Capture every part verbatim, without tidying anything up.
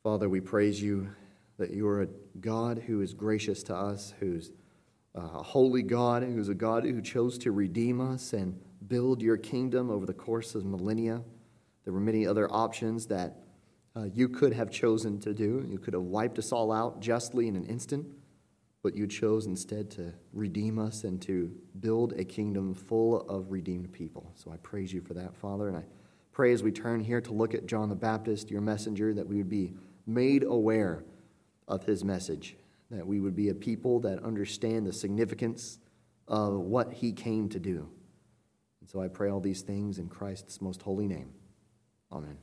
Father, we praise you that you are a God who is gracious to us, who's a holy God, who's a God who chose to redeem us and build your kingdom over the course of millennia. There were many other options that uh, you could have chosen to do. You could have wiped us all out justly in an instant, but you chose instead to redeem us and to build a kingdom full of redeemed people. So I praise you for that, Father, and I pray as we turn here to look at John the Baptist, your messenger, that we would be made aware of his message, that we would be a people that understand the significance of what he came to do. And so I pray all these things in Christ's most holy name. Amen.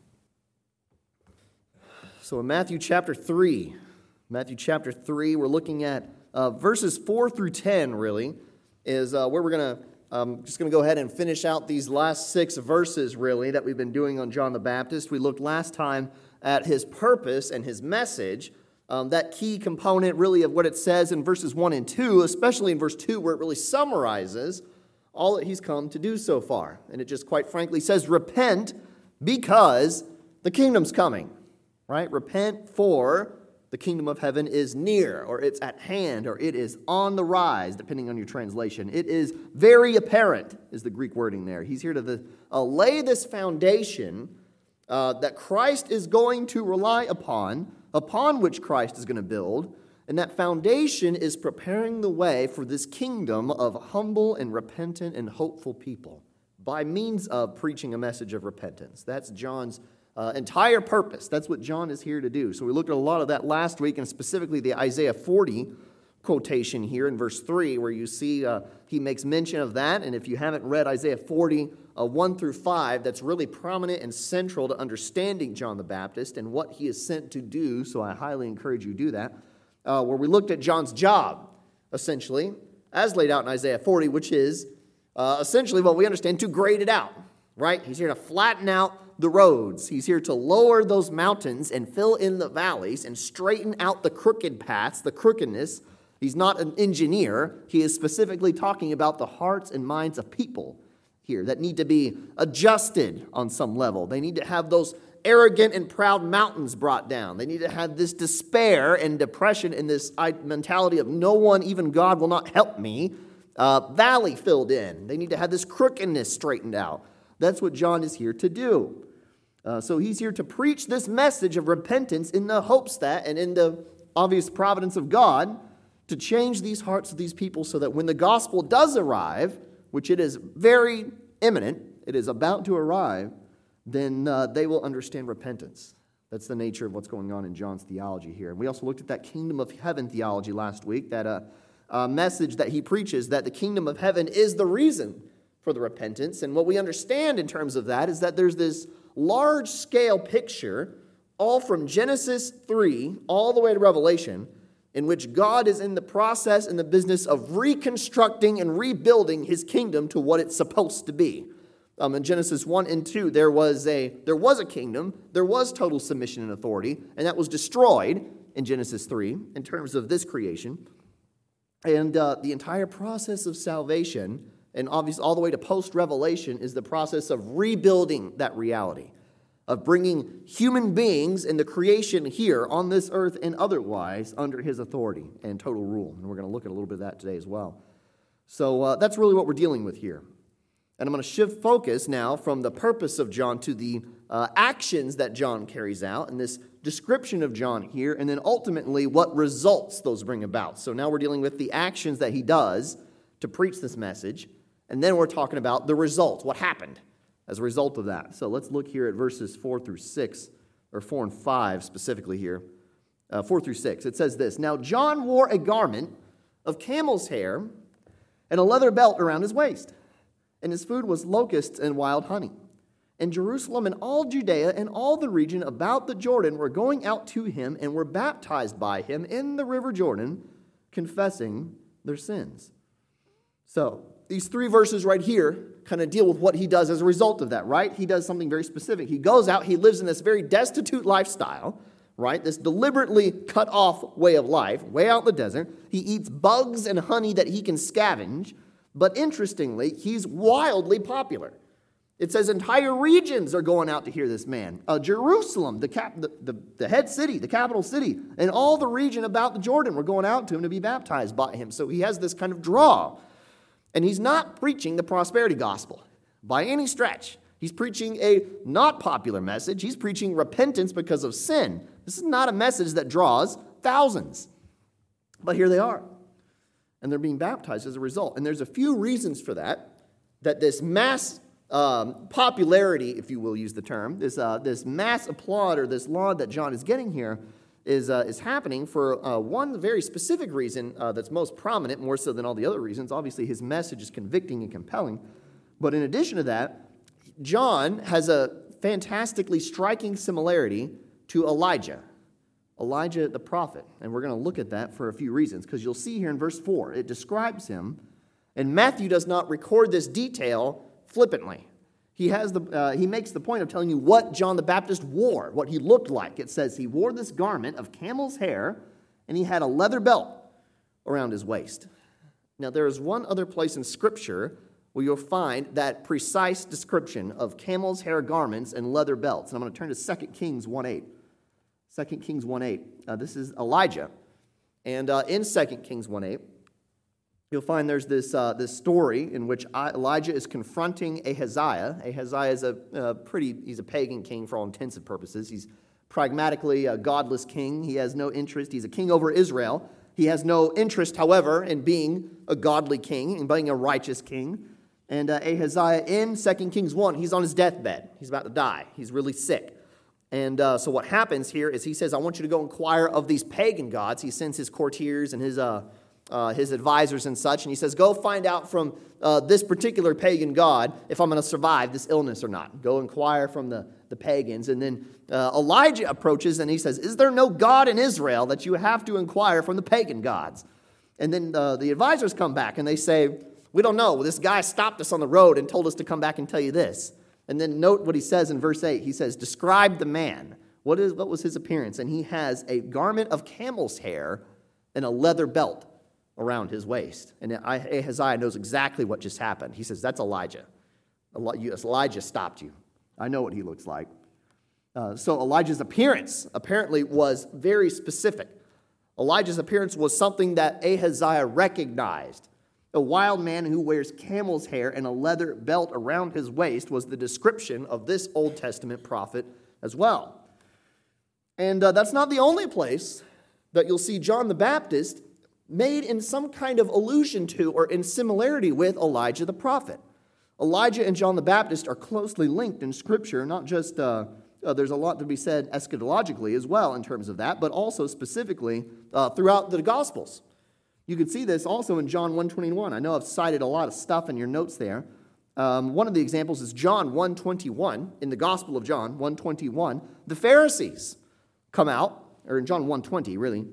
So in Matthew chapter three, Matthew chapter three, we're looking at uh, verses four through ten, really, is uh, where we're going to, um, just going to go ahead and finish out these last six verses, really, that we've been doing on John the Baptist. We looked last time at his purpose and his message, um, that key component, really, of what it says in verses one and two, especially in verse two, where it really summarizes all that he's come to do so far. And it just quite frankly says, repent because the kingdom's coming, right? Repent, for the kingdom of heaven is near, or it's at hand, or it is on the rise, depending on your translation. It is very apparent, is the Greek wording there. He's here to the, uh, lay this foundation uh, that Christ is going to rely upon, upon which Christ is going to build, and that foundation is preparing the way for this kingdom of humble and repentant and hopeful people by means of preaching a message of repentance. That's John's uh, entire purpose. That's what John is here to do. So we looked at a lot of that last week, and specifically the Isaiah forty quotation here in verse three, where you see uh, he makes mention of that. And if you haven't read Isaiah forty, uh, one through five, that's really prominent and central to understanding John the Baptist and what he is sent to do. So I highly encourage you to do that. Uh, where we looked at John's job, essentially, as laid out in Isaiah forty, which is uh, essentially what we understand, to grade it out, right? He's here to flatten out the roads. He's here to lower those mountains and fill in the valleys and straighten out the crooked paths, the crookedness. He's not an engineer. He is specifically talking about the hearts and minds of people here that need to be adjusted on some level. They need to have those arrogant and proud mountains brought down. They need to have this despair and depression and this mentality of no one, even God, will not help me, uh, valley filled in. They need to have this crookedness straightened out. That's what John is here to do. Uh, so he's here to preach this message of repentance in the hopes that, and in the obvious providence of God, to change these hearts of these people so that when the gospel does arrive, which it is very imminent, it is about to arrive, then uh, they will understand repentance. That's the nature of what's going on in John's theology here. And we also looked at that kingdom of heaven theology last week, that uh, uh, message that he preaches, that the kingdom of heaven is the reason for the repentance. And what we understand in terms of that is that there's this large-scale picture, all from Genesis three all the way to Revelation, in which God is in the process and the business of reconstructing and rebuilding his kingdom to what it's supposed to be. Um, in Genesis one and two, there was a there was a kingdom, there was total submission and authority, and that was destroyed in Genesis three in terms of this creation. And uh, the entire process of salvation, and obviously all the way to post-revelation, is the process of rebuilding that reality, of bringing human beings and the creation here on this earth and otherwise under his authority and total rule. And we're going to look at a little bit of that today as well. So uh, that's really what we're dealing with here. And I'm going to shift focus now from the purpose of John to the uh, actions that John carries out, and this description of John here, and then ultimately what results those bring about. So now we're dealing with the actions that he does to preach this message, and then we're talking about the results, what happened as a result of that. So let's look here at verses four through six, or four and five specifically here. Uh, four through six. It says this, "Now John wore a garment of camel's hair and a leather belt around his waist, and his food was locusts and wild honey. And Jerusalem and all Judea and all the region about the Jordan were going out to him and were baptized by him in the river Jordan, confessing their sins." So these three verses right here kind of deal with what he does as a result of that, right? He does something very specific. He goes out, he lives in this very destitute lifestyle, right? This deliberately cut off way of life, way out in the desert. He eats bugs and honey that he can scavenge. But interestingly, he's wildly popular. It says entire regions are going out to hear this man. Uh, Jerusalem, the, cap, the, the, the head city, the capital city, and all the region about the Jordan were going out to him to be baptized by him. So he has this kind of draw. And he's not preaching the prosperity gospel by any stretch. He's preaching a not popular message. He's preaching repentance because of sin. This is not a message that draws thousands. But here they are. And they're being baptized as a result. And there's a few reasons for that, that this mass um, popularity, if you will use the term, this uh, this mass applaud or this laud that John is getting here is, uh, is happening for uh, one very specific reason uh, that's most prominent, more so than all the other reasons. Obviously, his message is convicting and compelling. But in addition to that, John has a fantastically striking similarity to Elijah. Elijah the prophet. And we're going to look at that for a few reasons, because you'll see here in verse four, it describes him. And Matthew does not record this detail flippantly. He has the uh, he makes the point of telling you what John the Baptist wore, what he looked like. It says he wore this garment of camel's hair, and he had a leather belt around his waist. Now, there is one other place in Scripture where you'll find that precise description of camel's hair garments and leather belts. And I'm going to turn to Second Kings one eight. Second Kings one eight. Uh, this is Elijah. And uh, in Second Kings one eight, you'll find there's this uh, this story in which Elijah is confronting Ahaziah. Ahaziah is a uh, pretty, he's a pagan king for all intents and purposes. He's pragmatically a godless king. He has no interest. He's a king over Israel. He has no interest, however, in being a godly king, in being a righteous king. And uh, Ahaziah in Second Kings one, he's on his deathbed. He's about to die. He's really sick. And uh, so what happens here is he says, I want you to go inquire of these pagan gods. He sends his courtiers and his uh, uh, his advisors and such. And he says, go find out from uh, this particular pagan god if I'm going to survive this illness or not. Go inquire from the, the pagans. And then uh, Elijah approaches and he says, is there no God in Israel that you have to inquire from the pagan gods? And then uh, the advisors come back and they say, we don't know. This guy stopped us on the road and told us to come back and tell you this. And then note what he says in verse eight. He says, describe the man. What is what was his appearance? And he has a garment of camel's hair and a leather belt around his waist. And Ahaziah knows exactly what just happened. He says, that's Elijah. Elijah stopped you. I know what he looks like. Uh, so Elijah's appearance apparently was very specific. Elijah's appearance was something that Ahaziah recognized. A wild man who wears camel's hair and a leather belt around his waist was the description of this Old Testament prophet as well. And uh, that's not the only place that you'll see John the Baptist made in some kind of allusion to or in similarity with Elijah the prophet. Elijah and John the Baptist are closely linked in Scripture, not just, uh, uh, there's a lot to be said eschatologically as well in terms of that, but also specifically uh, throughout the Gospels. You can see this also in John one twenty-one. I know I've cited a lot of stuff in your notes there. Um, one of the examples is John one twenty-one, in the Gospel of John one twenty-one. The Pharisees come out, or in John one twenty, really.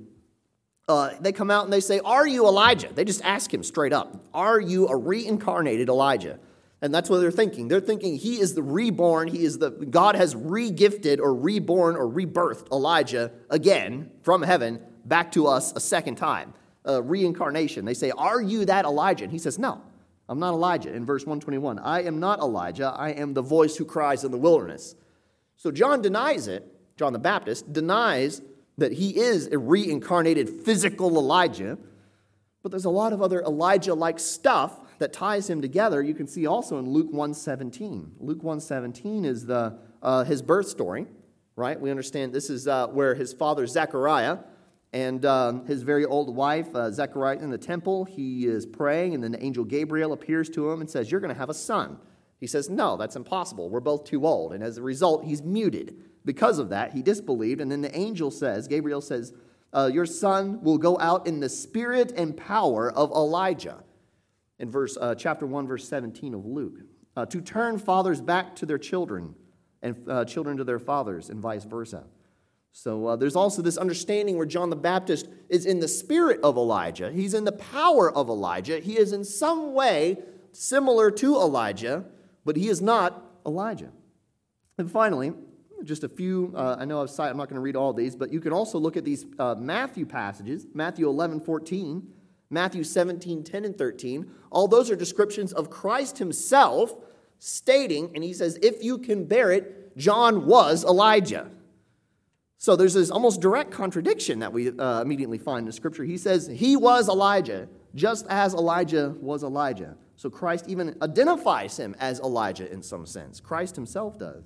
Uh, they come out and they say, are you Elijah? They just ask him straight up, are you a reincarnated Elijah? And that's what they're thinking. They're thinking he is the reborn, he is the, God has re-gifted or reborn or rebirthed Elijah again from heaven back to us a second time. Uh, reincarnation. They say, are you that Elijah? And he says, no, I'm not Elijah. In verse one twenty-one, I am not Elijah. I am the voice who cries in the wilderness. So John denies it. John the Baptist denies that he is a reincarnated physical Elijah. But there's a lot of other Elijah-like stuff that ties him together. You can see also in Luke one seventeen. Luke one seventeen is the uh, his birth story, right? We understand this is uh, where his father Zechariah and um, his very old wife, uh, Zechariah, in the temple, he is praying, and then the angel Gabriel appears to him and says, you're going to have a son. He says, no, that's impossible. We're both too old. And as a result, he's muted. Because of that, he disbelieved. And then the angel says, Gabriel says, uh, your son will go out in the spirit and power of Elijah. In verse uh, chapter one, verse seventeen of Luke. Uh, to turn fathers back to their children and uh, children to their fathers and vice versa. So uh, there's also this understanding where John the Baptist is in the spirit of Elijah. He's in the power of Elijah. He is in some way similar to Elijah, but he is not Elijah. And finally, just a few, uh, I know I've cited, I'm not going to read all these, but you can also look at these uh, Matthew passages, Matthew eleven fourteen, Matthew seventeen ten and thirteen. All those are descriptions of Christ himself stating, and he says, if you can bear it, John was Elijah. So there's this almost direct contradiction that we uh, immediately find in Scripture. He says he was Elijah, just as Elijah was Elijah. So Christ even identifies him as Elijah in some sense. Christ himself does.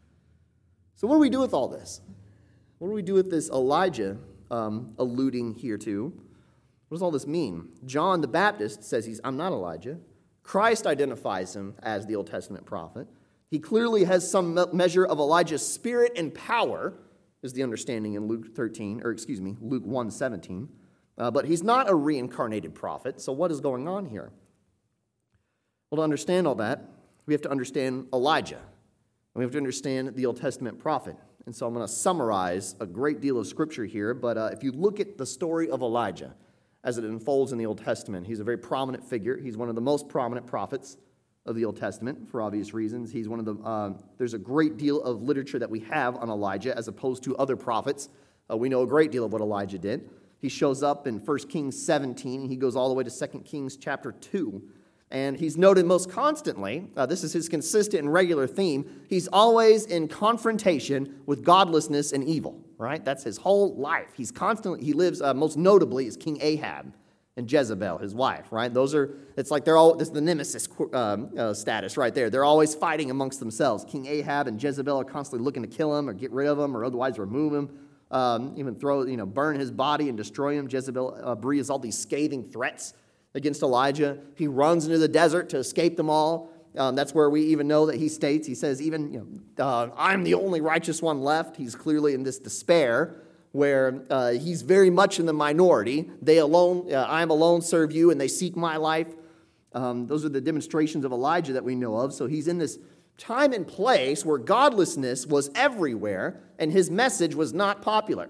So what do we do with all this? What do we do with this Elijah um, alluding here to? What does all this mean? John the Baptist says he's, I'm not Elijah. Christ identifies him as the Old Testament prophet. He clearly has some me- measure of Elijah's spirit and power, is the understanding in Luke thirteen, or excuse me, Luke one seventeen. Uh, but he's not a reincarnated prophet, so what is going on here? Well, to understand all that, we have to understand Elijah. And we have to understand the Old Testament prophet. And so I'm going to summarize a great deal of Scripture here, but uh, if you look at the story of Elijah as it unfolds in the Old Testament, he's a very prominent figure. He's one of the most prominent prophets of the Old Testament, for obvious reasons. He's one of the, uh, there's a great deal of literature that we have on Elijah as opposed to other prophets. Uh, we know a great deal of what Elijah did. He shows up in First Kings seventeen, and he goes all the way to Second Kings chapter two. And he's noted most constantly, uh, this is his consistent and regular theme, he's always in confrontation with godlessness and evil, right? That's his whole life. He's constantly, he lives uh, most notably as King Ahab and Jezebel, his wife, right? Those are, it's like they're all, this is the nemesis um, uh, status right there. They're always fighting amongst themselves. King Ahab and Jezebel are constantly looking to kill him or get rid of him or otherwise remove him, um, even throw, you know, burn his body and destroy him. Jezebel uh, breathes all these scathing threats against Elijah. He runs into the desert to escape them all. Um, that's where we even know that he states, he says, even, you know, uh, I'm the only righteous one left. He's clearly in this despair where uh, he's very much in the minority. They alone, uh, I am alone serve you, and they seek my life. Um, those are the demonstrations of Elijah that we know of. So he's in this time and place where godlessness was everywhere, and his message was not popular.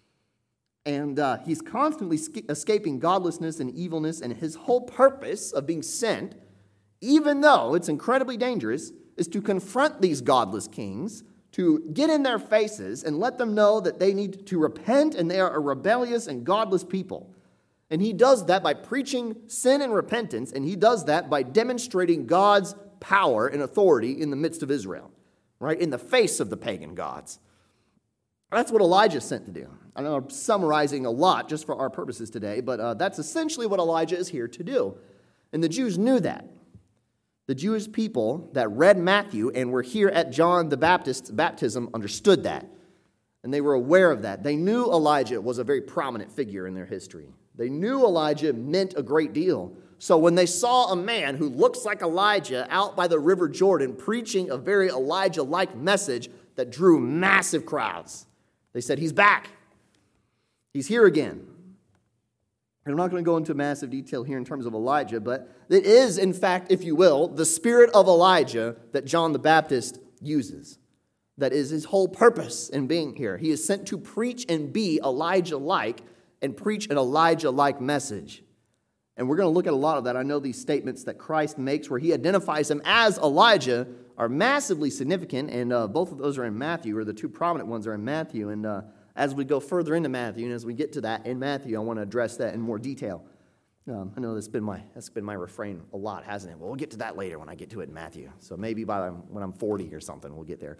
And uh, he's constantly sca- escaping godlessness and evilness, and his whole purpose of being sent, even though it's incredibly dangerous, is to confront these godless kings, to get in their faces and let them know that they need to repent and they are a rebellious and godless people. And he does that by preaching sin and repentance, and he does that by demonstrating God's power and authority in the midst of Israel, right? In the face of the pagan gods. That's what Elijah's sent to do. I know I'm summarizing a lot just for our purposes today, but uh, that's essentially what Elijah is here to do. And the Jews knew that. The Jewish people that read Matthew and were here at John the Baptist's baptism understood that. And they were aware of that. They knew Elijah was a very prominent figure in their history. They knew Elijah meant a great deal. So when they saw a man who looks like Elijah out by the river Jordan preaching a very Elijah-like message that drew massive crowds, they said, he's back. He's here again. I'm not going to go into massive detail here in terms of Elijah, but it is, in fact, if you will, the spirit of Elijah that John the Baptist uses. That is his whole purpose in being here. He is sent to preach and be Elijah-like and preach an Elijah-like message. And we're going to look at a lot of that. I know these statements that Christ makes where he identifies him as Elijah are massively significant, and uh, both of those are in Matthew, or the two prominent ones are in Matthew. And uh, as we go further into Matthew, and as we get to that in Matthew, I want to address that in more detail. Um, I know that's been my that's been my refrain a lot, hasn't it? Well, we'll get to that later when I get to it in Matthew. So maybe by when I'm forty or something, we'll get there.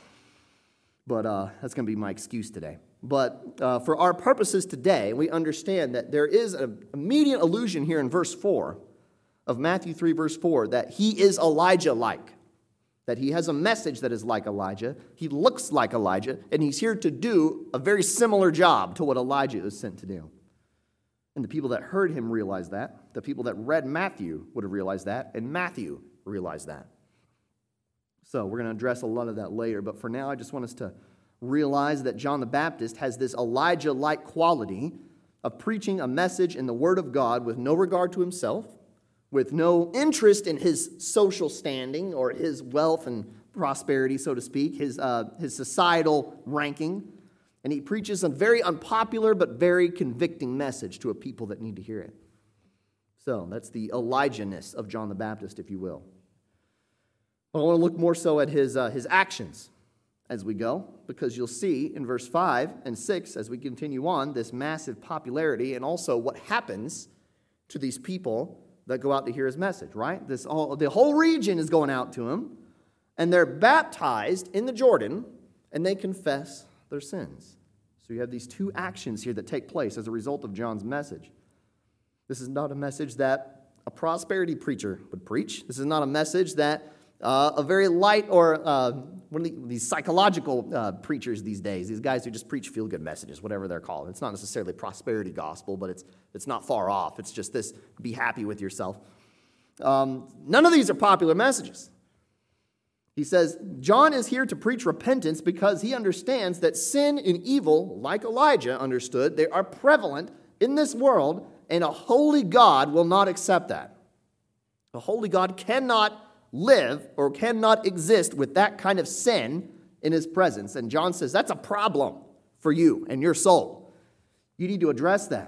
But uh, that's going to be my excuse today. But uh, for our purposes today, we understand that there is an immediate allusion here in verse four of Matthew three, verse four, that he is Elijah-like. That he has a message that is like Elijah. He looks like Elijah, and he's here to do a very similar job to what Elijah is sent to do. And the people that heard him realized that. The people that read Matthew would have realized that, and Matthew realized that. So we're going to address a lot of that later, but for now I just want us to realize that John the Baptist has this Elijah-like quality of preaching a message in the Word of God with no regard to himself, with no interest in his social standing or his wealth and prosperity, so to speak, his, uh, his societal ranking. And he preaches a very unpopular but very convicting message to a people that need to hear it. So that's the Elijah-ness of John the Baptist, if you will. I want to look more so at his, uh, his actions as we go, because you'll see in verse five and six, as we continue on, this massive popularity and also what happens to these people that go out to hear his message, right? This all, the whole region is going out to him, and they're baptized in the Jordan, and they confess their sins. So you have these two actions here that take place as a result of John's message. This is not a message that a prosperity preacher would preach. This is not a message that uh, a very light or uh, one of the, these psychological uh, preachers these days, these guys who just preach feel-good messages, whatever they're called. It's not necessarily prosperity gospel, but it's it's not far off. It's just this, be happy with yourself. Um, none of these are popular messages. He says, John is here to preach repentance because he understands that sin and evil, like Elijah understood, they are prevalent in this world, and a holy God will not accept that. A holy God cannot live or cannot exist with that kind of sin in his presence. And John says, that's a problem for you and your soul. You need to address that.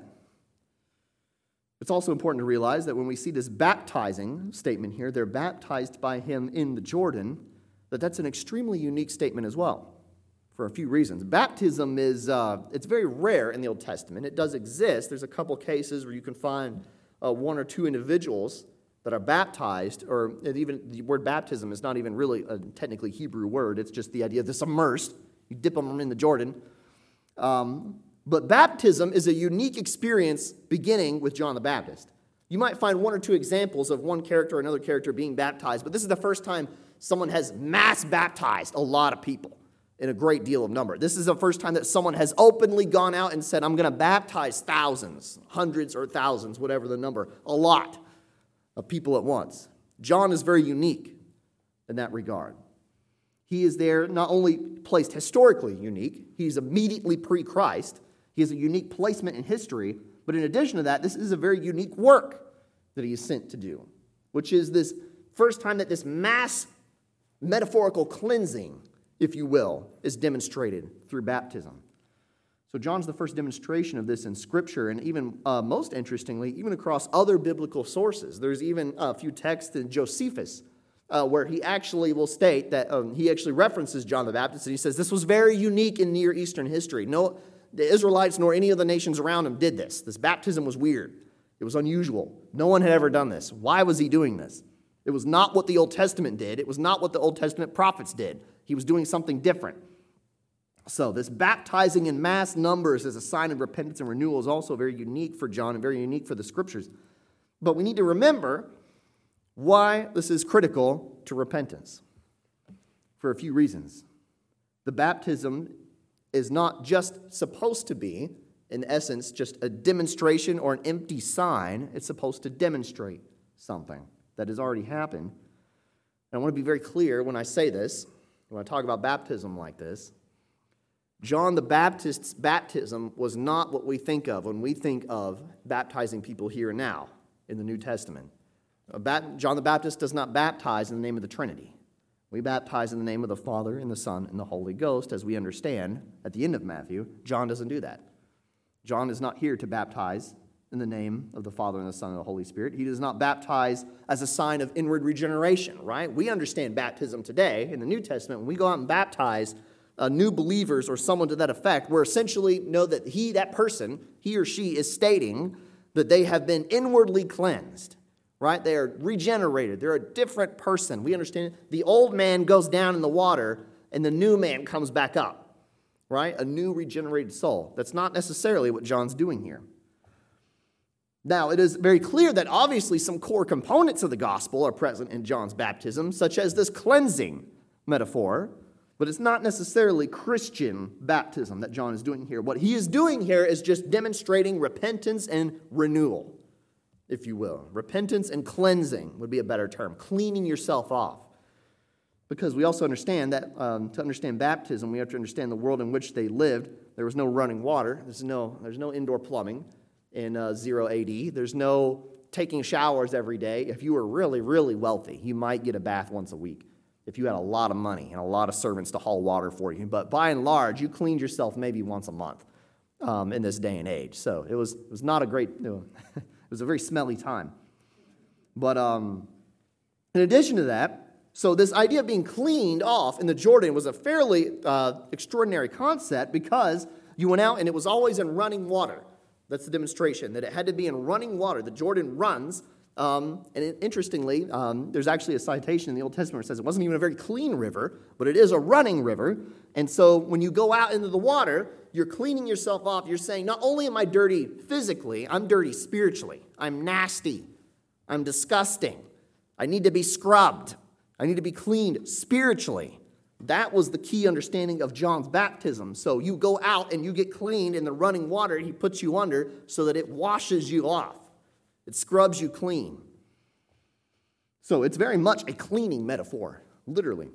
It's also important to realize that when we see this baptizing statement here, they're baptized by him in the Jordan, that that's an extremely unique statement as well, for a few reasons. Baptism is, uh, it's very rare in the Old Testament. It does exist. There's a couple cases where you can find uh, one or two individuals that are baptized, or even the word baptism is not even really a technically Hebrew word. It's just the idea of this immersed. You dip them in the Jordan. Um, but baptism is a unique experience beginning with John the Baptist. You might find one or two examples of one character or another character being baptized, but this is the first time someone has mass baptized a lot of people in a great deal of number. This is the first time that someone has openly gone out and said, I'm going to baptize thousands, hundreds or thousands, whatever the number, a lot of people at once. John is very unique in that regard. He is there not only placed historically unique, he's immediately pre-Christ, he has a unique placement in history, but in addition to that, this is a very unique work that he is sent to do, which is this first time that this mass metaphorical cleansing, if you will, is demonstrated through baptism. So John's the first demonstration of this in Scripture, and even uh, most interestingly, even across other biblical sources. There's even a few texts in Josephus uh, where he actually will state that um, he actually references John the Baptist, and he says this was very unique in Near Eastern history. No, the Israelites nor any of the nations around him did this. This baptism was weird. It was unusual. No one had ever done this. Why was he doing this? It was not what the Old Testament did. It was not what the Old Testament prophets did. He was doing something different. So this baptizing in mass numbers as a sign of repentance and renewal is also very unique for John and very unique for the Scriptures. But we need to remember why this is critical to repentance for a few reasons. The baptism is not just supposed to be, in essence, just a demonstration or an empty sign. It's supposed to demonstrate something that has already happened. And I want to be very clear when I say this, when I talk about baptism like this. John the Baptist's baptism was not what we think of when we think of baptizing people here and now in the New Testament. John the Baptist does not baptize in the name of the Trinity. We baptize in the name of the Father and the Son and the Holy Ghost, as we understand at the end of Matthew. John doesn't do that. John is not here to baptize in the name of the Father and the Son and the Holy Spirit. He does not baptize as a sign of inward regeneration, right? We understand baptism today in the New Testament. When we go out and baptize uh, new believers or someone to that effect, we're essentially know that he, that person, he or she is stating that they have been inwardly cleansed, right? They are regenerated. They're a different person. We understand the old man goes down in the water and the new man comes back up, right? A new regenerated soul. That's not necessarily what John's doing here. Now, it is very clear that obviously some core components of the gospel are present in John's baptism, such as this cleansing metaphor, but it's not necessarily Christian baptism that John is doing here. What he is doing here is just demonstrating repentance and renewal, if you will. Repentance and cleansing would be a better term, cleaning yourself off. Because we also understand that um, to understand baptism, we have to understand the world in which they lived. There was no running water. There's no, there's no indoor plumbing in uh, zero A D. There's no taking showers every day. If you were really, really wealthy, you might get a bath once a week if you had a lot of money and a lot of servants to haul water for you. But by and large, you cleaned yourself maybe once a month um, in this day and age. So it was it was not a great, you know, it was a very smelly time. But um, in addition to that, so this idea of being cleaned off in the Jordan was a fairly uh, extraordinary concept because you went out and it was always in running water. That's the demonstration, that it had to be in running water. The Jordan runs Um, and it, interestingly, um, there's actually a citation in the Old Testament that says it wasn't even a very clean river, but it is a running river. And so when you go out into the water, you're cleaning yourself off. You're saying, not only am I dirty physically, I'm dirty spiritually. I'm nasty. I'm disgusting. I need to be scrubbed. I need to be cleaned spiritually. That was the key understanding of John's baptism. So you go out and you get cleaned in the running water. He puts you under so that it washes you off. It scrubs you clean. So it's very much a cleaning metaphor, literally.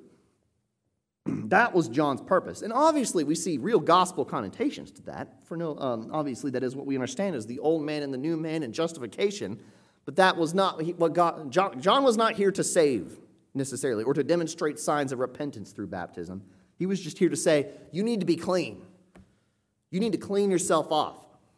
That was John's purpose. And obviously we see real gospel connotations to that. For no, um, obviously that is what we understand as the old man and the new man and justification. But that was not what God, John, John was not here to save necessarily or to demonstrate signs of repentance through baptism. He was just here to say, you need to be clean. You need to clean yourself off.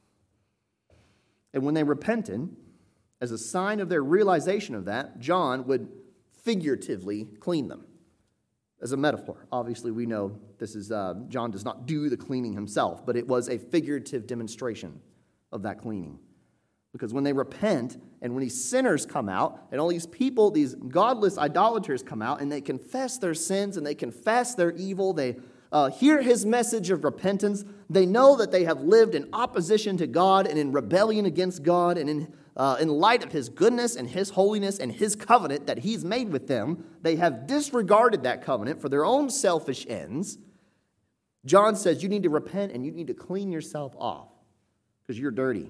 And when they repented, as a sign of their realization of that, John would figuratively clean them. As a metaphor. Obviously, we know this is, uh, John does not do the cleaning himself, but it was a figurative demonstration of that cleaning. Because when they repent, and when these sinners come out, and all these people, these godless idolaters come out, and they confess their sins, and they confess their evil, they uh, hear his message of repentance, they know that they have lived in opposition to God, and in rebellion against God, and in Uh, in light of his goodness and his holiness and his covenant that he's made with them, they have disregarded that covenant for their own selfish ends. John says you need to repent and you need to clean yourself off because you're dirty.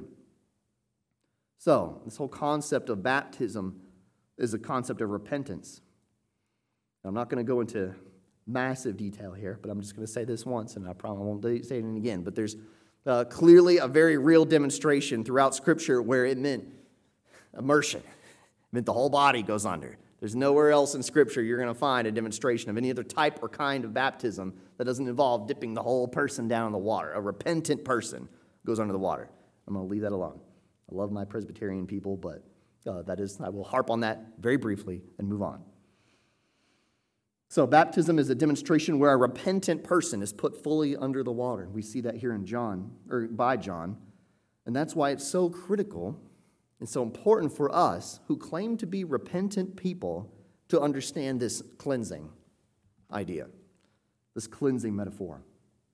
So, this whole concept of baptism is a concept of repentance. I'm not going to go into massive detail here, but I'm just going to say this once, and I promise I won't say it again, but there's Uh, clearly a very real demonstration throughout Scripture where it meant immersion. It meant the whole body goes under. There's nowhere else in Scripture you're going to find a demonstration of any other type or kind of baptism that doesn't involve dipping the whole person down in the water. A repentant person goes under the water. I'm going to leave that alone. I love my Presbyterian people, but uh, that is, I will harp on that very briefly and move on. So baptism is a demonstration where a repentant person is put fully under the water. We see that here in John, or by John. And that's why it's so critical and so important for us who claim to be repentant people to understand this cleansing idea, this cleansing metaphor.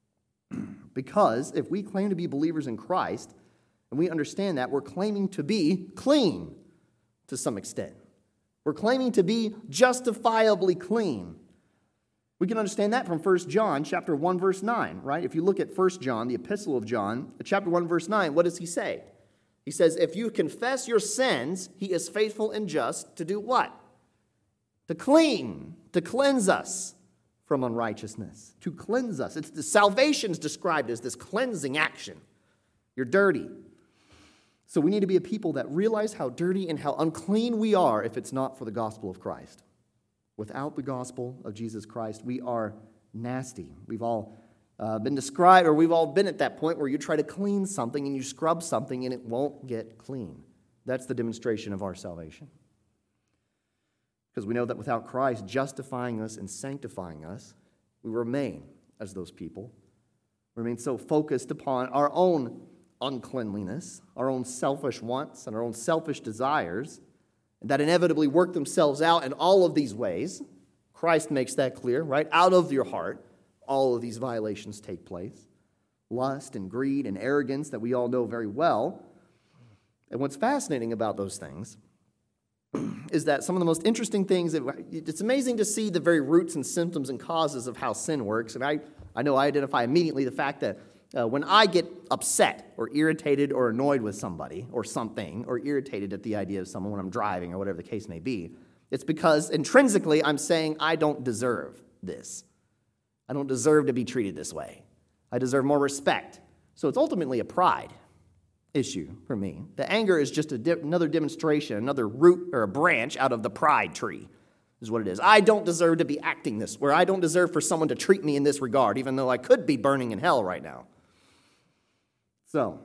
Because if we claim to be believers in Christ, and we understand that, we're claiming to be clean to some extent. We're claiming to be justifiably clean. We can understand that from First John chapter one, verse nine, right? If you look at First John, the epistle of John, chapter one, verse nine, what does he say? He says, if you confess your sins, he is faithful and just to do what? To clean, to cleanse us from unrighteousness, to cleanse us. It's the salvation is described as this cleansing action. You're dirty. So we need to be a people that realize how dirty and how unclean we are if it's not for the gospel of Christ. Without the gospel of Jesus Christ, we are nasty. We've all uh, been described, or we've all been at that point where you try to clean something and you scrub something and it won't get clean. That's the demonstration of our salvation. Because we know that without Christ justifying us and sanctifying us, we remain as those people. We remain so focused upon our own uncleanliness, our own selfish wants, and our own selfish desires, that inevitably work themselves out in all of these ways. Christ makes that clear, right? Out of your heart, all of these violations take place. Lust and greed and arrogance that we all know very well. And what's fascinating about those things is that some of the most interesting things, it's amazing to see the very roots and symptoms and causes of how sin works. And I, I know I identify immediately the fact that Uh, when I get upset or irritated or annoyed with somebody or something, or irritated at the idea of someone when I'm driving or whatever the case may be, it's because intrinsically I'm saying I don't deserve this. I don't deserve to be treated this way. I deserve more respect. So it's ultimately a pride issue for me. The anger is just a di- another demonstration, another root or a branch out of the pride tree. Is what it is. I don't deserve to be acting this, where I don't deserve for someone to treat me in this regard, even though I could be burning in hell right now. So,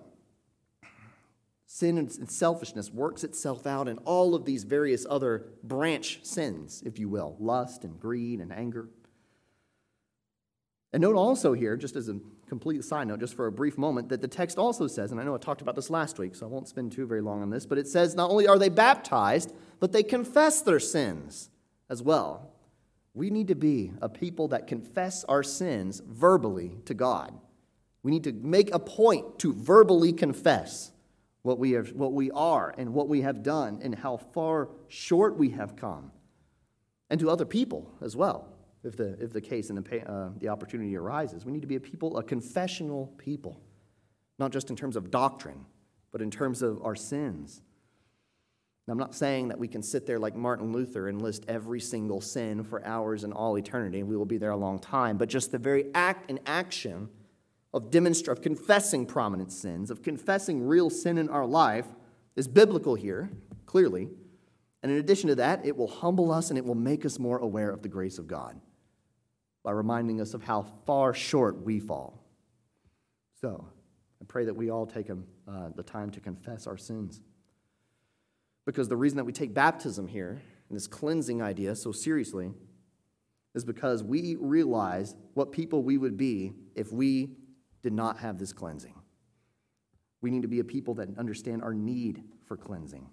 sin and selfishness works itself out in all of these various other branch sins, if you will, lust and greed and anger. And note also here, just as a complete side note, just for a brief moment, that the text also says, and I know I talked about this last week, so I won't spend too very long on this, but it says not only are they baptized, but they confess their sins as well. We need to be a people that confess our sins verbally to God. We need to make a point to verbally confess what we are, what we are and what we have done and how far short we have come. And to other people as well, if the, if the case and the, uh, the opportunity arises. We need to be a people, a confessional people, not just in terms of doctrine, but in terms of our sins. Now, I'm not saying that we can sit there like Martin Luther and list every single sin for hours and all eternity. We will be there a long time. But just the very act and action of demonstra- of confessing prominent sins, of confessing real sin in our life, is biblical here, clearly. And in addition to that, it will humble us and it will make us more aware of the grace of God by reminding us of how far short we fall. So, I pray that we all take uh, the time to confess our sins. Because the reason that we take baptism here, and this cleansing idea, so seriously, is because we realize what people we would be if we did not have this cleansing. We need to be a people that understand our need for cleansing.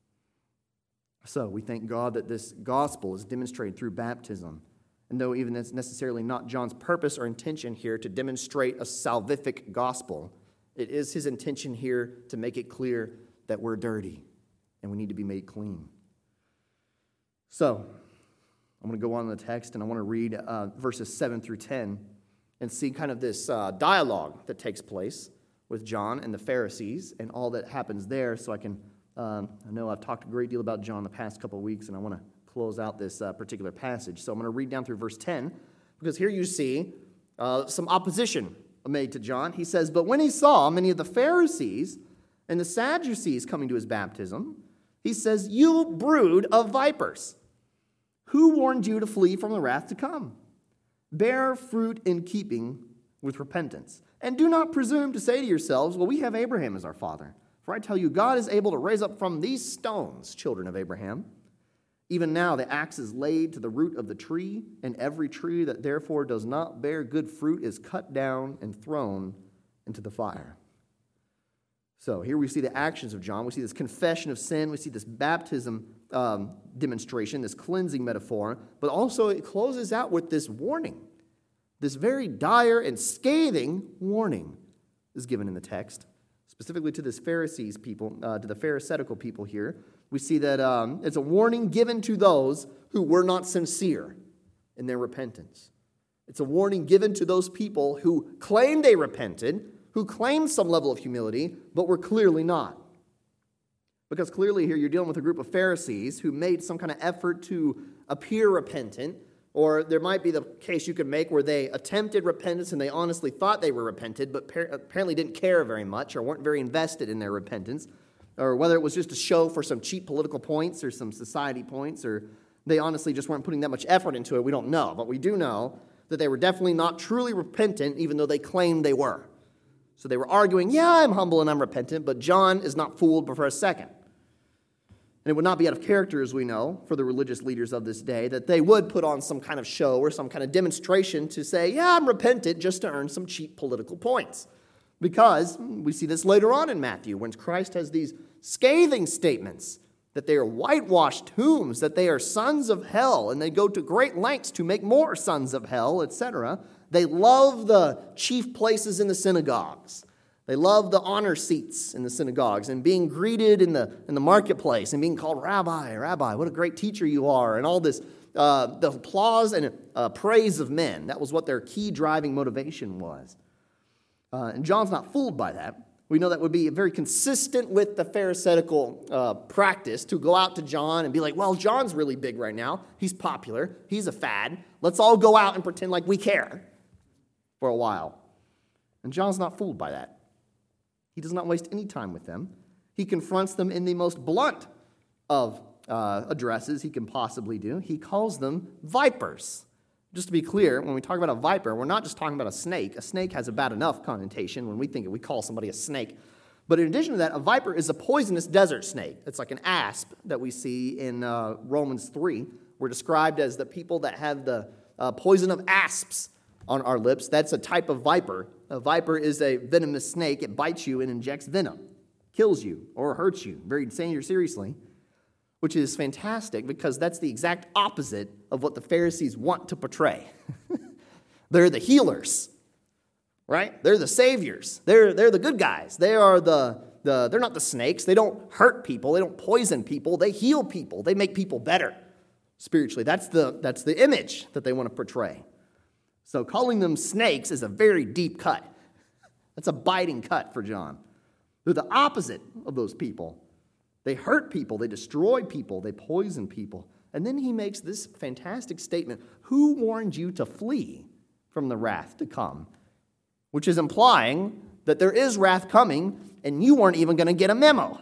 So we thank God that this gospel is demonstrated through baptism. And though even it's necessarily not John's purpose or intention here to demonstrate a salvific gospel, it is his intention here to make it clear that we're dirty and we need to be made clean. So, I'm going to go on in the text and I want to read uh, verses seven through ten and see kind of this uh, dialogue that takes place with John and the Pharisees and all that happens there. So I can, um, I know I've talked a great deal about John the past couple of weeks and I want to close out this uh, particular passage. So I'm going to read down through verse ten because here you see uh, some opposition made to John. He says, "But when he saw many of the Pharisees and the Sadducees coming to his baptism, he says, 'You brood of vipers, who warned you to flee from the wrath to come? Bear fruit in keeping with repentance. And do not presume to say to yourselves, well, we have Abraham as our father. For I tell you, God is able to raise up from these stones children of Abraham. Even now the axe is laid to the root of the tree, and every tree that therefore does not bear good fruit is cut down and thrown into the fire.'" So here we see the actions of John. We see this confession of sin. We see this baptism um, demonstration, this cleansing metaphor. But also it closes out with this warning. This very dire and scathing warning is given in the text, specifically to this Pharisees people, uh, to the Pharisaical people here. We see that um, it's a warning given to those who were not sincere in their repentance. It's a warning given to those people who claimed they repented, who claimed some level of humility, but were clearly not. Because clearly here you're dealing with a group of Pharisees who made some kind of effort to appear repentant, or there might be the case you could make where they attempted repentance and they honestly thought they were repented, but apparently didn't care very much or weren't very invested in their repentance, or whether it was just a show for some cheap political points or some society points, or they honestly just weren't putting that much effort into it. We don't know, but we do know that they were definitely not truly repentant, even though they claimed they were. So they were arguing, yeah, I'm humble and I'm repentant, but John is not fooled for a second. And it would not be out of character, as we know, for the religious leaders of this day, that they would put on some kind of show or some kind of demonstration to say, yeah, I'm repentant, just to earn some cheap political points. Because we see this later on in Matthew, when Christ has these scathing statements that they are whitewashed tombs, that they are sons of hell, and they go to great lengths to make more sons of hell, et cetera. They love the chief places in the synagogues. They love the honor seats in the synagogues and being greeted in the, in the marketplace and being called Rabbi, Rabbi, what a great teacher you are, and all this, uh, the applause and uh, praise of men. That was what their key driving motivation was. Uh, and John's not fooled by that. We know that would be very consistent with the Pharisaical uh, practice to go out to John and be like, well, John's really big right now. He's popular. He's a fad. Let's all go out and pretend like we care for a while. And John's not fooled by that. He does not waste any time with them. He confronts them in the most blunt of uh, addresses he can possibly do. He calls them vipers. Just to be clear, when we talk about a viper, we're not just talking about a snake. A snake has a bad enough connotation when we think we call somebody a snake. But in addition to that, a viper is a poisonous desert snake. It's like an asp that we see in uh, Romans three. We're described as the people that have the uh, poison of asps on our lips. That's a type of viper. A viper is a venomous snake. It bites you and injects venom, kills you or hurts you very seriously, which is fantastic because that's the exact opposite of what the Pharisees want to portray. They're the healers, right? They're the saviors. They're, they're the good guys. They are the, the, they're not the snakes. They don't hurt people. They don't poison people. They heal people. They make people better spiritually. That's the, that's the image that they want to portray. So calling them snakes is a very deep cut. That's a biting cut for John. They're the opposite of those people. They hurt people. They destroy people. They poison people. And then he makes this fantastic statement, who warned you to flee from the wrath to come? Which is implying that there is wrath coming and you weren't even going to get a memo.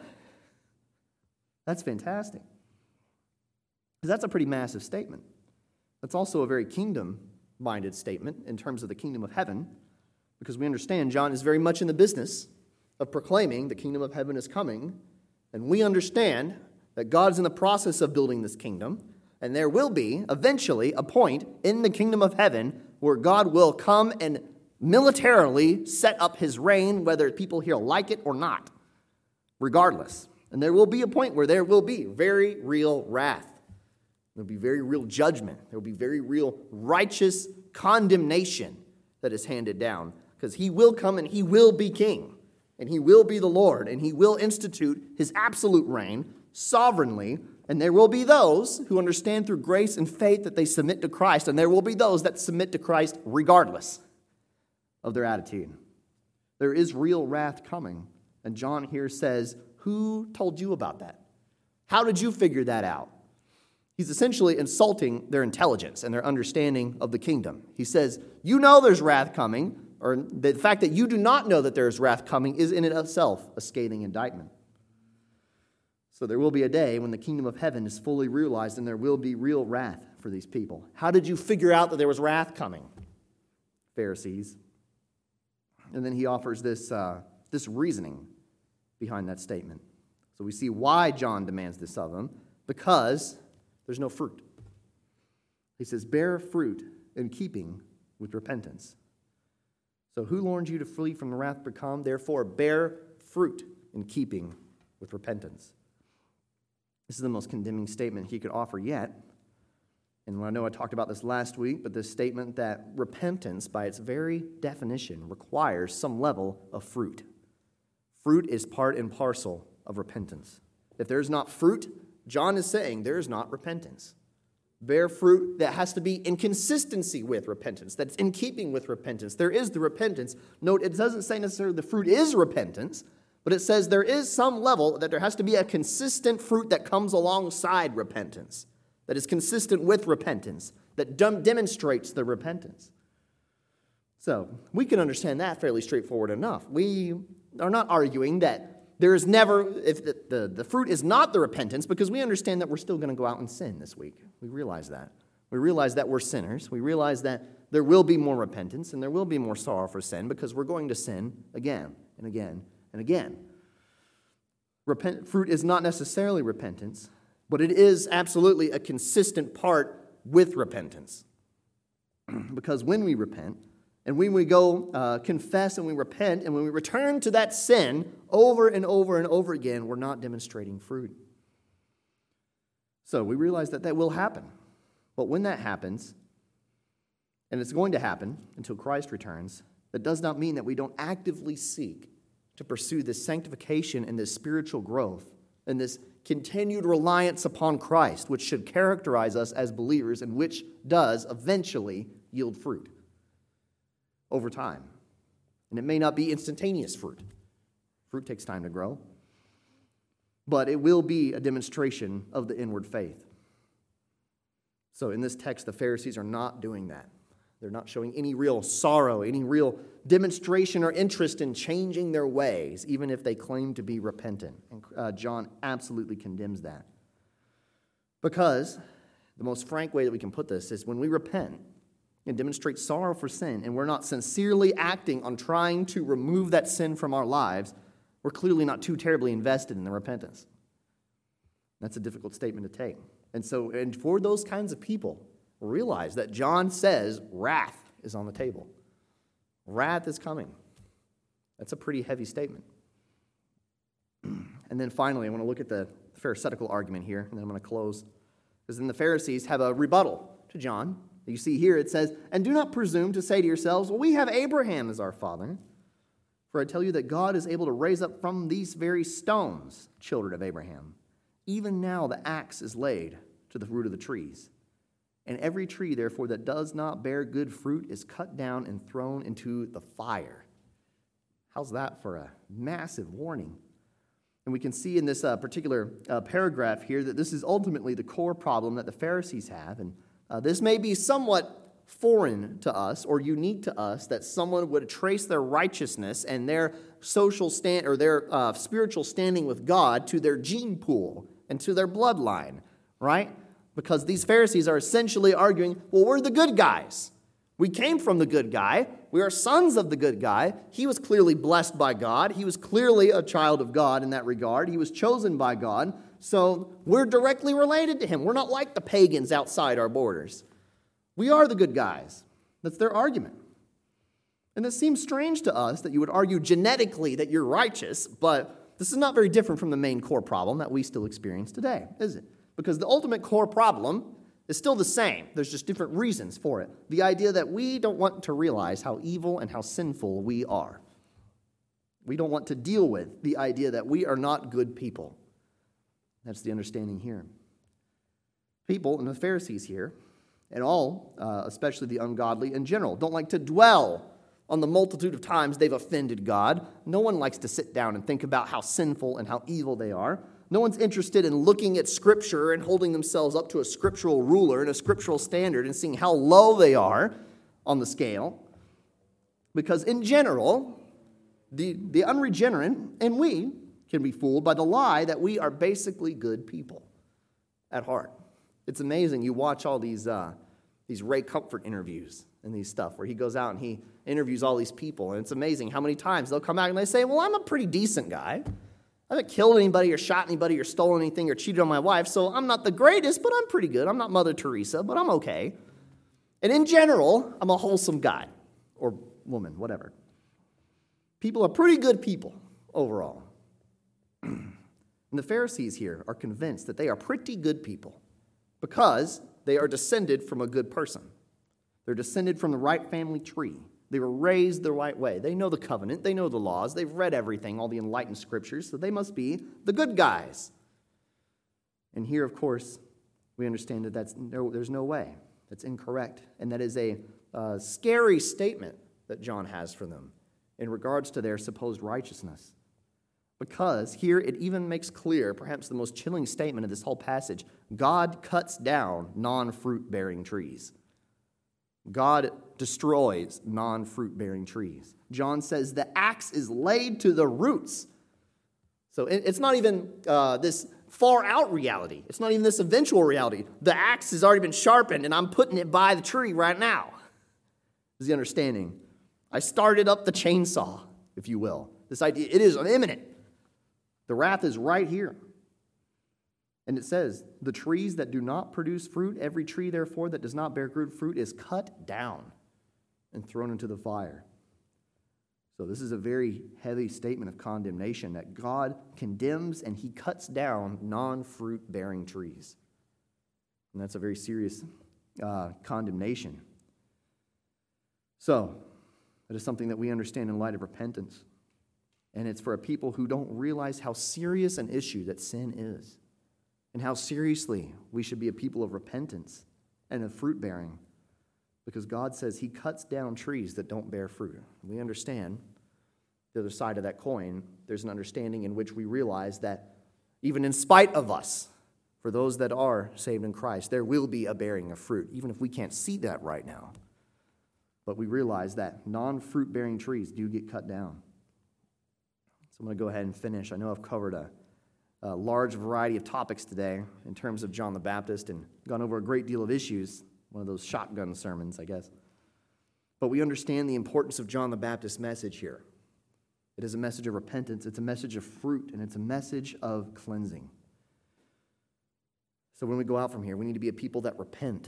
That's fantastic. Because that's a pretty massive statement. That's also a very kingdom-minded statement in terms of the kingdom of heaven, because we understand John is very much in the business of proclaiming the kingdom of heaven is coming, and we understand that God's in the process of building this kingdom, and there will be eventually a point in the kingdom of heaven where God will come and militarily set up his reign, whether people here like it or not, regardless. And there will be a point where there will be very real wrath. There will be very real judgment. There will be very real righteous condemnation that is handed down, because he will come and he will be king, and he will be the Lord, and he will institute his absolute reign sovereignly. And there will be those who understand through grace and faith that they submit to Christ, and there will be those that submit to Christ regardless of their attitude. There is real wrath coming, and John here says, who told you about that? How did you figure that out? He's essentially insulting their intelligence and their understanding of the kingdom. He says, you know there's wrath coming, or the fact that you do not know that there is wrath coming is in itself a scathing indictment. So there will be a day when the kingdom of heaven is fully realized and there will be real wrath for these people. How did you figure out that there was wrath coming, Pharisees? And then he offers this, uh, this reasoning behind that statement. So we see why John demands this of them, because there's no fruit. He says, bear fruit in keeping with repentance. So who warned you to flee from the wrath to come? Therefore, bear fruit in keeping with repentance. This is the most condemning statement he could offer yet. And I know I talked about this last week, but this statement that repentance, by its very definition, requires some level of fruit. Fruit is part and parcel of repentance. If there's not fruit, John is saying there is not repentance. Bear fruit that has to be in consistency with repentance, that's in keeping with repentance. There is the repentance. Note, it doesn't say necessarily the fruit is repentance, but it says there is some level that there has to be a consistent fruit that comes alongside repentance, that is consistent with repentance, that dem- demonstrates the repentance. So we can understand that fairly straightforward enough. We are not arguing that there is never, if the, the, the fruit is not the repentance, because we understand that we're still going to go out and sin this week. We realize that. We realize that we're sinners. We realize that there will be more repentance and there will be more sorrow for sin, because we're going to sin again and again and again. Repent, fruit is not necessarily repentance, but it is absolutely a consistent part with repentance. Because when we repent, and when we go uh, confess and we repent, and when we return to that sin over and over and over again, we're not demonstrating fruit. So we realize that that will happen. But when that happens, and it's going to happen until Christ returns, that does not mean that we don't actively seek to pursue this sanctification and this spiritual growth and this continued reliance upon Christ, which should characterize us as believers and which does eventually yield fruit over time. And it may not be instantaneous fruit. Fruit takes time to grow. But it will be a demonstration of the inward faith. So in this text, the Pharisees are not doing that. They're not showing any real sorrow, any real demonstration or interest in changing their ways, even if they claim to be repentant. And uh, John absolutely condemns that. Because the most frank way that we can put this is when we repent and demonstrate sorrow for sin, and we're not sincerely acting on trying to remove that sin from our lives, we're clearly not too terribly invested in the repentance. That's a difficult statement to take. And so, and for those kinds of people, realize that John says wrath is on the table. Wrath is coming. That's a pretty heavy statement. And then finally, I want to look at the Pharisaical argument here, and then I'm going to close. Because then the Pharisees have a rebuttal to John. You see here it says, "And do not presume to say to yourselves, well, we have Abraham as our father. For I tell you that God is able to raise up from these very stones children of Abraham. Even now the axe is laid to the root of the trees. And every tree, therefore, that does not bear good fruit is cut down and thrown into the fire." How's that for a massive warning? And we can see in this uh, particular uh, paragraph here that this is ultimately the core problem that the Pharisees have. And uh, this may be somewhat foreign to us or unique to us, that someone would trace their righteousness and their social stand or their uh, spiritual standing with God to their gene pool and to their bloodline, right? Because these Pharisees are essentially arguing, well, we're the good guys. We came from the good guy. We are sons of the good guy. He was clearly blessed by God. He was clearly a child of God in that regard. He was chosen by God. So we're directly related to him. We're not like the pagans outside our borders. We are the good guys. That's their argument. And it seems strange to us that you would argue genetically that you're righteous, but this is not very different from the main core problem that we still experience today, is it? Because the ultimate core problem is still the same. There's just different reasons for it. The idea that we don't want to realize how evil and how sinful we are. We don't want to deal with the idea that we are not good people. That's the understanding here. People, and the Pharisees here, and all, uh, especially the ungodly in general, don't like to dwell on the multitude of times they've offended God. No one likes to sit down and think about how sinful and how evil they are. No one's interested in looking at Scripture and holding themselves up to a scriptural ruler and a scriptural standard and seeing how low they are on the scale. Because in general, the, the unregenerate and we can be fooled by the lie that we are basically good people at heart. It's amazing. You watch all these, uh, these Ray Comfort interviews and these stuff where he goes out and he interviews all these people. And it's amazing how many times they'll come out and they say, well, I'm a pretty decent guy. I haven't killed anybody or shot anybody or stolen anything or cheated on my wife, so I'm not the greatest, but I'm pretty good. I'm not Mother Teresa, but I'm okay. And in general, I'm a wholesome guy or woman, whatever. People are pretty good people overall. And the Pharisees here are convinced that they are pretty good people because they are descended from a good person. They're descended from the right family tree. They were raised the right way. They know the covenant. They know the laws. They've read everything, all the enlightened scriptures, so they must be the good guys. And here, of course, we understand that that's no, there's no way. That's incorrect. And that is a uh, scary statement that John has for them in regards to their supposed righteousness. Because here it even makes clear, perhaps the most chilling statement of this whole passage, God cuts down non-fruit-bearing trees. God destroys non-fruit-bearing trees. John says the axe is laid to the roots. So it's not even uh, this far-out reality. It's not even this eventual reality. The axe has already been sharpened, and I'm putting it by the tree right now. Is the understanding? I started up the chainsaw, if you will. This idea, it is imminent. The wrath is right here. And it says, the trees that do not produce fruit, every tree, therefore, that does not bear good fruit is cut down and thrown into the fire. So this is a very heavy statement of condemnation that God condemns and he cuts down non-fruit-bearing trees. And that's a very serious uh, condemnation. So, that is something that we understand in light of repentance. And it's for a people who don't realize how serious an issue that sin is. And how seriously we should be a people of repentance and of fruit-bearing. Because God says he cuts down trees that don't bear fruit. We understand the other side of that coin. There's an understanding in which we realize that even in spite of us, for those that are saved in Christ, there will be a bearing of fruit, even if we can't see that right now. But we realize that non-fruit-bearing trees do get cut down. So I'm going to go ahead and finish. I know I've covered a A large variety of topics today in terms of John the Baptist and gone over a great deal of issues, one of those shotgun sermons, I guess. But we understand the importance of John the Baptist's message here. It is a message of repentance, it's a message of fruit, and it's a message of cleansing. So when we go out from here, we need to be a people that repent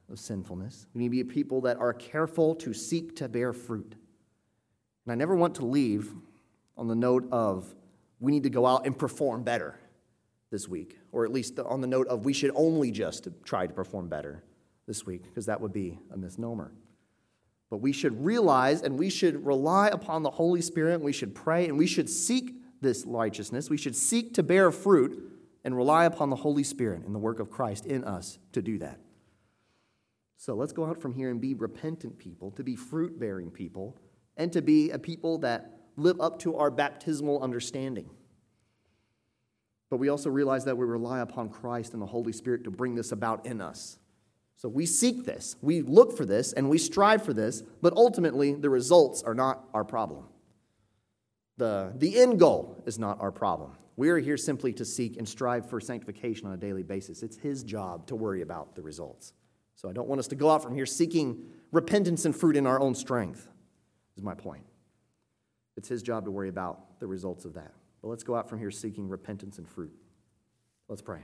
of sinfulness. We need to be a people that are careful to seek to bear fruit. And I never want to leave on the note of we need to go out and perform better this week, or at least on the note of we should only just try to perform better this week, because that would be a misnomer. But we should realize and we should rely upon the Holy Spirit, and we should pray, and we should seek this righteousness. We should seek to bear fruit and rely upon the Holy Spirit and the work of Christ in us to do that. So let's go out from here and be repentant people, to be fruit-bearing people, and to be a people that live up to our baptismal understanding. But we also realize that we rely upon Christ and the Holy Spirit to bring this about in us. So we seek this, we look for this, and we strive for this, but ultimately the results are not our problem. The, the end goal is not our problem. We are here simply to seek and strive for sanctification on a daily basis. It's His job to worry about the results. So I don't want us to go out from here seeking repentance and fruit in our own strength, is my point. It's His job to worry about the results of that. But let's go out from here seeking repentance and fruit. Let's pray.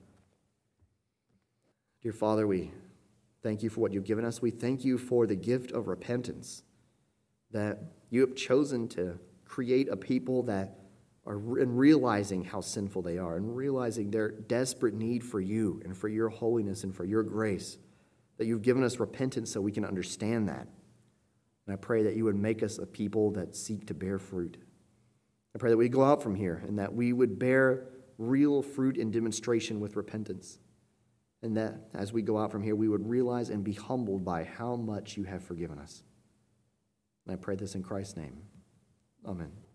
Dear Father, we thank you for what you've given us. We thank you for the gift of repentance, that you have chosen to create a people that are in realizing how sinful they are and realizing their desperate need for you and for your holiness and for your grace, that you've given us repentance so we can understand that. And I pray that you would make us a people that seek to bear fruit. I pray that we go out from here and that we would bear real fruit in demonstration with repentance. And that as we go out from here, we would realize and be humbled by how much you have forgiven us. And I pray this in Christ's name. Amen.